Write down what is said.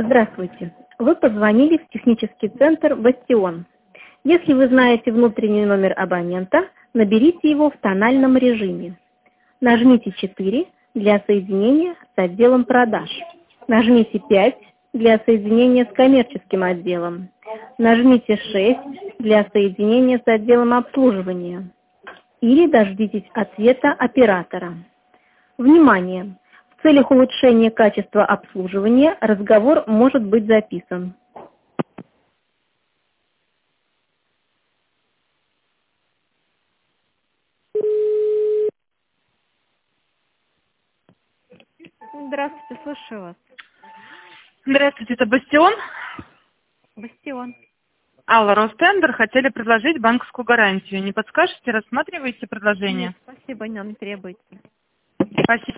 Здравствуйте. Вы позвонили в технический центр «Бастион». Если вы знаете внутренний номер абонента, наберите его в тональном режиме. Нажмите 4 для соединения с отделом продаж. Нажмите 5 для соединения с коммерческим отделом. Нажмите 6 для соединения с отделом обслуживания. Или дождитесь ответа оператора. Внимание! В целях улучшения качества обслуживания разговор может быть записан. Здравствуйте, слушаю вас. Здравствуйте, это Бастион. Бастион. Алла, Ростендер, хотели предложить банковскую гарантию. Не подскажете, рассматриваете предложение? Нет, спасибо, не требуйте. Спасибо.